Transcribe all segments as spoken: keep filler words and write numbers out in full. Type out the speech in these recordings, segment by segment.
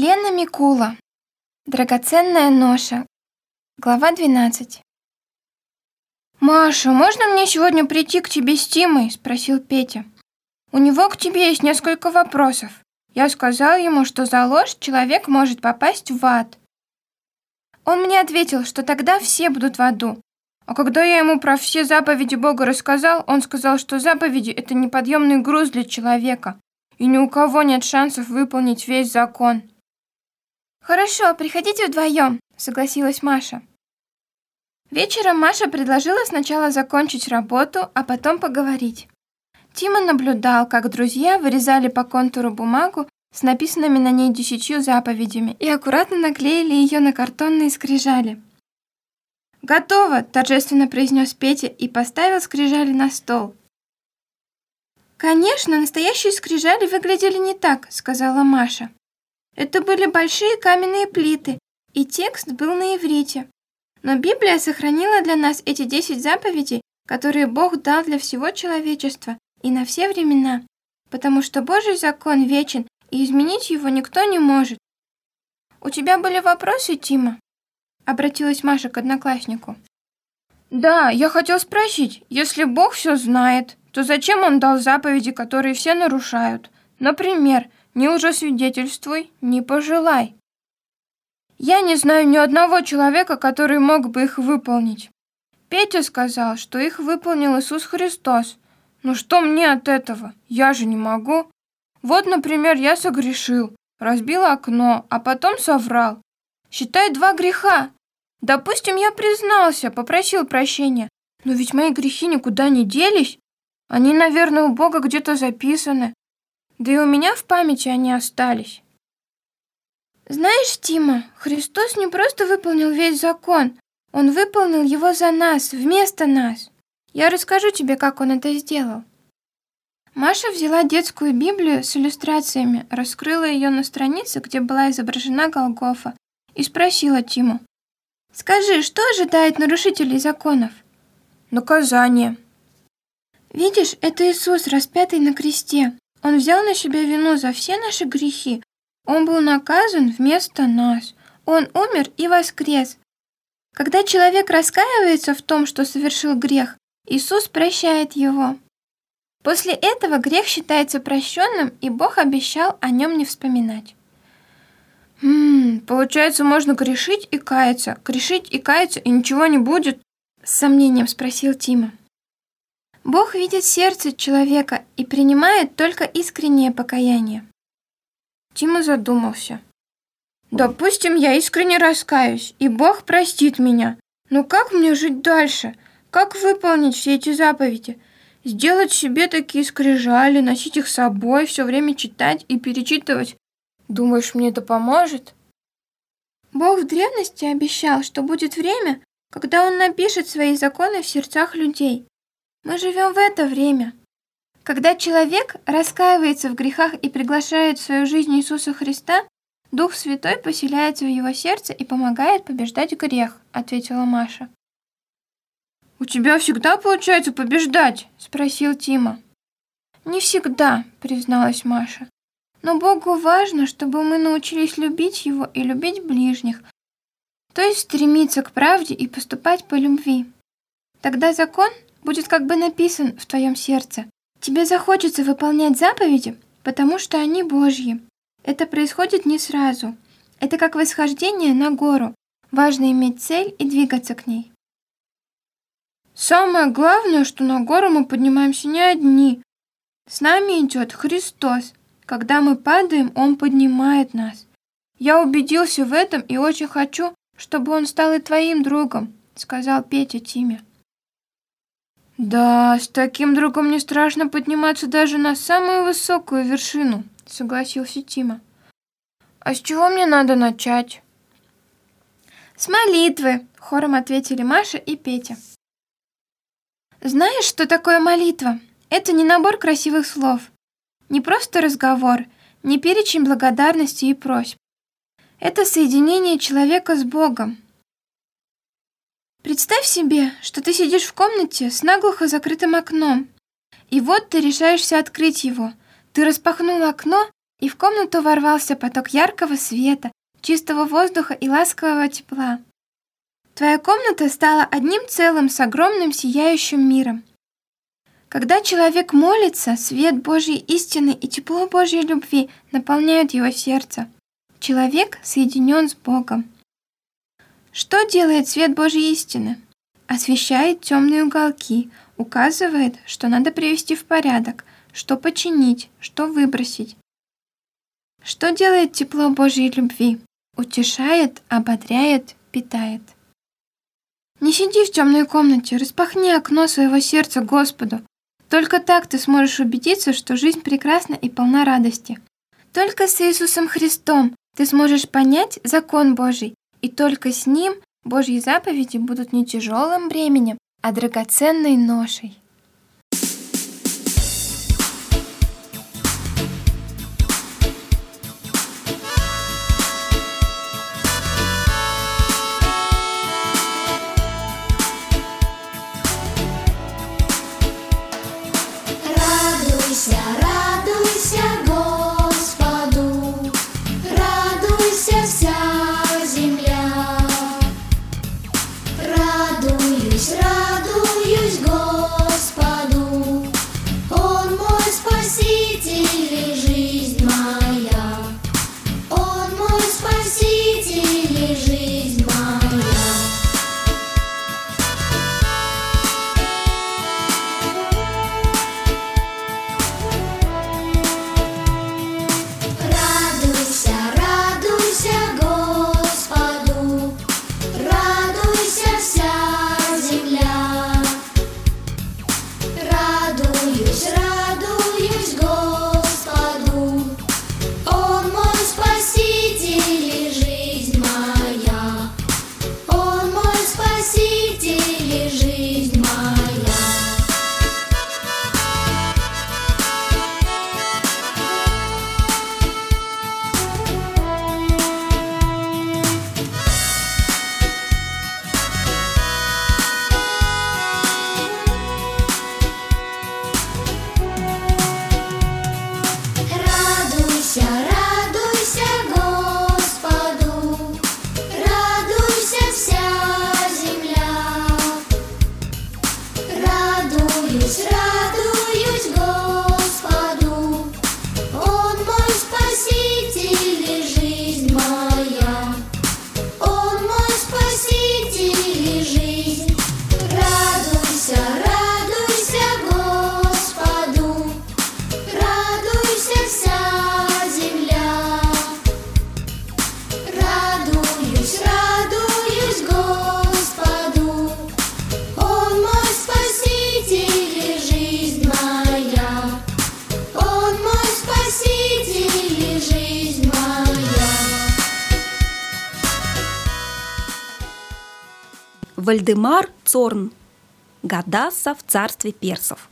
Елена Микула. Драгоценная ноша. Глава двенадцать. «Маша, можно мне сегодня прийти к тебе с Тимой?» – спросил Петя. «У него к тебе есть несколько вопросов. Я сказал ему, что за ложь человек может попасть в ад. Он мне ответил, что тогда все будут в аду. А когда я ему про все заповеди Бога рассказал, он сказал, что заповеди – это неподъемный груз для человека, и ни у кого нет шансов выполнить весь закон». «Хорошо, приходите вдвоем», – согласилась Маша. Вечером Маша предложила сначала закончить работу, а потом поговорить. Тима наблюдал, как друзья вырезали по контуру бумагу с написанными на ней десятью заповедями и аккуратно наклеили ее на картонные скрижали. «Готово!» – торжественно произнес Петя и поставил скрижали на стол. «Конечно, настоящие скрижали выглядели не так», – сказала Маша. «Это были большие каменные плиты, и текст был на иврите. Но Библия сохранила для нас эти десять заповедей, которые Бог дал для всего человечества и на все времена, потому что Божий закон вечен, и изменить его никто не может». «У тебя были вопросы, Тима?» – обратилась Маша к однокласснику. «Да, я хотел спросить, если Бог все знает, то зачем Он дал заповеди, которые все нарушают? Например, не лжесвидетельствуй, не пожелай. Я не знаю ни одного человека, который мог бы их выполнить. Петя сказал, что их выполнил Иисус Христос. Ну что мне от этого? Я же не могу. Вот, например, я согрешил, разбил окно, а потом соврал. Считай два греха. Допустим, я признался, попросил прощения, но ведь мои грехи никуда не делись. Они, наверное, у Бога где-то записаны. Да и у меня в памяти они остались». «Знаешь, Тима, Христос не просто выполнил весь закон, Он выполнил его за нас, вместо нас. Я расскажу тебе, как Он это сделал». Маша взяла детскую Библию с иллюстрациями, раскрыла ее на странице, где была изображена Голгофа, и спросила Тиму: «Скажи, что ожидает нарушителей законов?» «Наказание». «Видишь, это Иисус, распятый на кресте. Он взял на себя вину за все наши грехи. Он был наказан вместо нас. Он умер и воскрес. Когда человек раскаивается в том, что совершил грех, Иисус прощает его. После этого грех считается прощенным, и Бог обещал о нем не вспоминать». «Хм, получается, можно грешить и каяться, грешить и каяться, и ничего не будет?» — с сомнением спросил Тима. «Бог видит сердце человека и принимает только искреннее покаяние». Тима задумался. «Допустим, я искренне раскаюсь, и Бог простит меня. Но как мне жить дальше? Как выполнить все эти заповеди? Сделать себе такие скрижали, носить их с собой, все время читать и перечитывать? Думаешь, мне это поможет?» «Бог в древности обещал, что будет время, когда Он напишет свои законы в сердцах людей. Мы живем в это время. Когда человек раскаивается в грехах и приглашает в свою жизнь Иисуса Христа, Дух Святой поселяется в его сердце и помогает побеждать грех», — ответила Маша. «У тебя всегда получается побеждать?» — спросил Тима. «Не всегда», — призналась Маша. «Но Богу важно, чтобы мы научились любить Его и любить ближних, то есть стремиться к правде и поступать по любви. Тогда закон будет как бы написан в твоем сердце. Тебе захочется выполнять заповеди, потому что они Божьи. Это происходит не сразу. Это как восхождение на гору. Важно иметь цель и двигаться к ней». «Самое главное, что на гору мы поднимаемся не одни. С нами идет Христос. Когда мы падаем, Он поднимает нас. Я убедился в этом и очень хочу, чтобы Он стал и твоим другом», — сказал Петя Тиме. «Да, с таким другом не страшно подниматься даже на самую высокую вершину», — согласился Тима. «А с чего мне надо начать?» «С молитвы», — хором ответили Маша и Петя. «Знаешь, что такое молитва? Это не набор красивых слов, не просто разговор, не перечень благодарности и просьб. Это соединение человека с Богом. Представь себе, что ты сидишь в комнате с наглухо закрытым окном, и вот ты решаешься открыть его. Ты распахнул окно, и в комнату ворвался поток яркого света, чистого воздуха и ласкового тепла. Твоя комната стала одним целым с огромным сияющим миром. Когда человек молится, свет Божьей истины и тепло Божьей любви наполняют его сердце. Человек соединен с Богом. Что делает свет Божьей истины? Освещает темные уголки, указывает, что надо привести в порядок, что починить, что выбросить. Что делает тепло Божьей любви? Утешает, ободряет, питает. Не сиди в темной комнате, распахни окно своего сердца Господу. Только так ты сможешь убедиться, что жизнь прекрасна и полна радости. Только с Иисусом Христом ты сможешь понять закон Божий, и только с Ним Божьи заповеди будут не тяжелым бременем, а драгоценной ношей. Радуйся, радуйся Господу, радуйся вся земля. Радуюсь, радуюсь Господу, Он мой Спаситель и жизнь моя. Он мой Спаситель и жизнь моя. Радуйся, радуйся Господу, радуйся вся земля. Радуюсь, радуюсь Господу, Он мой Спаситель и жизнь моя. Он мой Спаситель и жизнь моя. Радуйся, радуйся Господу, радуйся вся земля. Радуюсь, радуюсь Господу, Он мой Спаситель и жизнь моя. Он мой Спаситель и жизнь. Радуйся, радуйся Господу, радуйся вся земля. Радуюсь, радуюсь Господу, Он мой Спаситель и жизнь моя. Он мой Спаситель и жизнь моя. Вальдемар Цорн. Гадасса в царстве персов.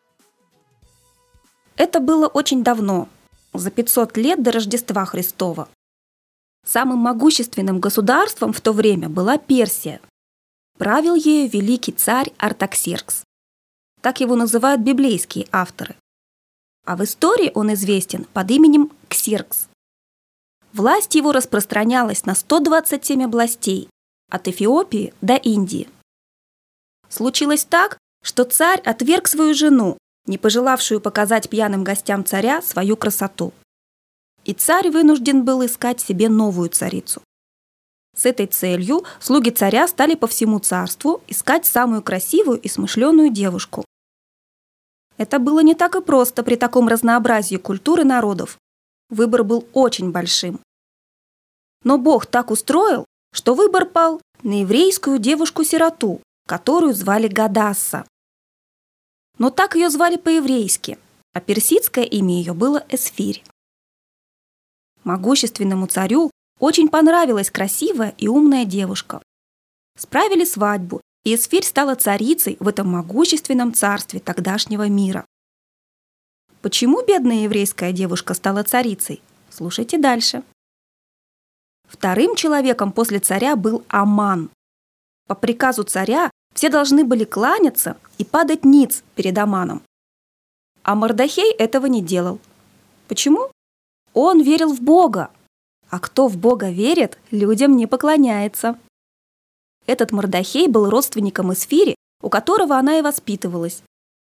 Это было очень давно, за пятьсот лет до Рождества Христова. Самым могущественным государством в то время была Персия. Правил ею великий царь Артаксеркс. Так его называют библейские авторы. А в истории он известен под именем Ксеркс. Власть его распространялась на сто двадцать семь областей, от Эфиопии до Индии. Случилось так, что царь отверг свою жену, не пожелавшую показать пьяным гостям царя свою красоту. И царь вынужден был искать себе новую царицу. С этой целью слуги царя стали по всему царству искать самую красивую и смышленую девушку. Это было не так и просто при таком разнообразии культур и народов. Выбор был очень большим. Но Бог так устроил, что выбор пал на еврейскую девушку-сироту, которую звали Гадасса. Но так ее звали по-еврейски, а персидское имя ее было Эсфирь. Могущественному царю очень понравилась красивая и умная девушка. Справили свадьбу, и Эсфирь стала царицей в этом могущественном царстве тогдашнего мира. Почему бедная еврейская девушка стала царицей? Слушайте дальше. Вторым человеком после царя был Аман. По приказу царя все должны были кланяться и падать ниц перед Аманом. А Мордохей этого не делал. Почему? Он верил в Бога. А кто в Бога верит, людям не поклоняется. Этот Мордохей был родственником Эсфири, у которого она и воспитывалась.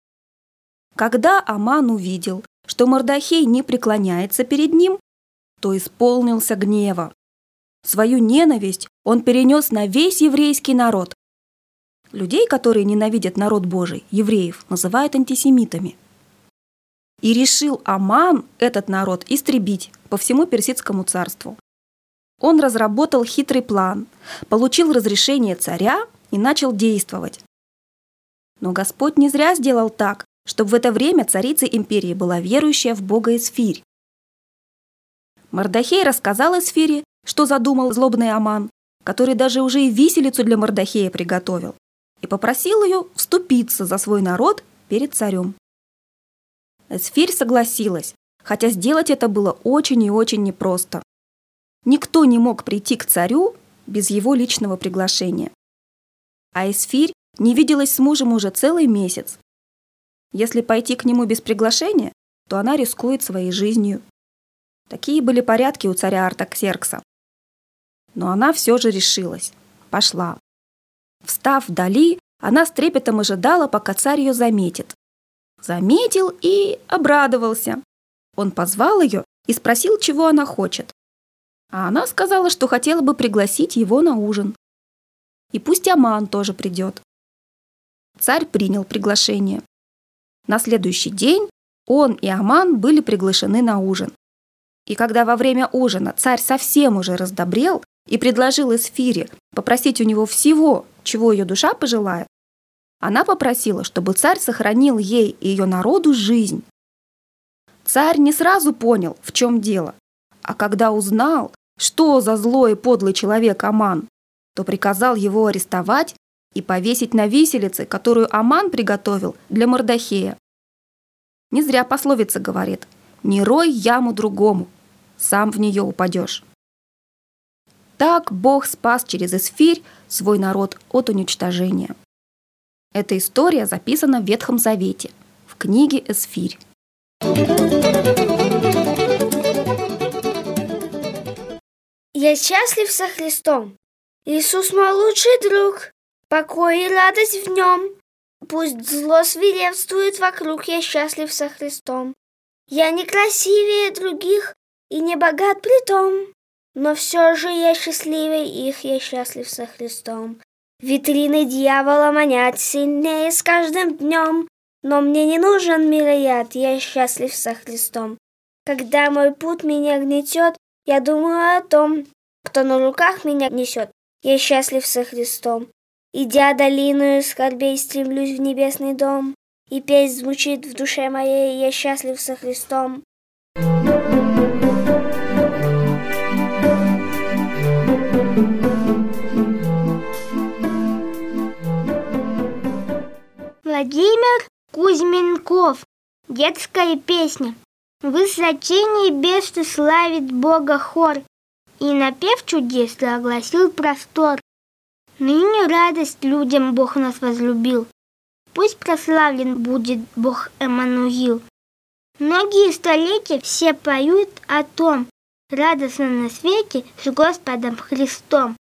Когда Аман увидел, что Мордохей не преклоняется перед ним, то исполнился гнева. Свою ненависть он перенес на весь еврейский народ. Людей, которые ненавидят народ Божий, евреев, называют антисемитами. И решил Аман этот народ истребить по всему Персидскому царству. Он разработал хитрый план, получил разрешение царя и начал действовать. Но Господь не зря сделал так, чтобы в это время царицей империи была верующая в Бога Эсфирь. Мордохей рассказал Эсфире, что задумал злобный Аман, который даже уже и виселицу для Мордохея приготовил, и попросил ее вступиться за свой народ перед царем. Эсфирь согласилась, хотя сделать это было очень и очень непросто. Никто не мог прийти к царю без его личного приглашения. А Эсфирь не виделась с мужем уже целый месяц. Если пойти к нему без приглашения, то она рискует своей жизнью. Такие были порядки у царя Артаксеркса. Но она все же решилась. Пошла. Встав вдали, она с трепетом ожидала, пока царь ее заметит. Заметил и обрадовался. Он позвал ее и спросил, чего она хочет. А она сказала, что хотела бы пригласить его на ужин. И пусть Аман тоже придет. Царь принял приглашение. На следующий день он и Аман были приглашены на ужин. И когда во время ужина царь совсем уже раздобрел и предложил Эсфире попросить у него всего, чего ее душа пожелает, она попросила, чтобы царь сохранил ей и ее народу жизнь. Царь не сразу понял, в чем дело, а когда узнал, что за злой и подлый человек Аман, то приказал его арестовать и повесить на виселице, которую Аман приготовил для Мордохея. Не зря пословица говорит: «Не рой яму другому, сам в нее упадешь». Так Бог спас через Эсфирь свой народ от уничтожения. Эта история записана в Ветхом Завете, в книге Эсфирь. Я счастлив со Христом. Иисус мой лучший друг. Покой и радость в нем. Пусть зло свирепствует вокруг, я счастлив со Христом. Я не красивее других и не богат притом, но все же я счастливее их, я счастлив со Христом. Витрины дьявола манят сильнее с каждым днем, но мне не нужен мирояд, я счастлив со Христом. Когда мой путь меня гнетет, я думаю о том, кто на руках меня несет, я счастлив со Христом. Идя долиною скорбей, стремлюсь в небесный дом, и песнь звучит в душе моей, я счастлив со Христом. Владимир Кузьменков. Детская песня. В высоте небес ты славит Бога хор, и напев чудес ты огласил простор. Ныне радость людям Бог нас возлюбил. Пусть прославлен будет Бог Эммануил. Многие столетия все поют о том, радостно на свете с Господом Христом.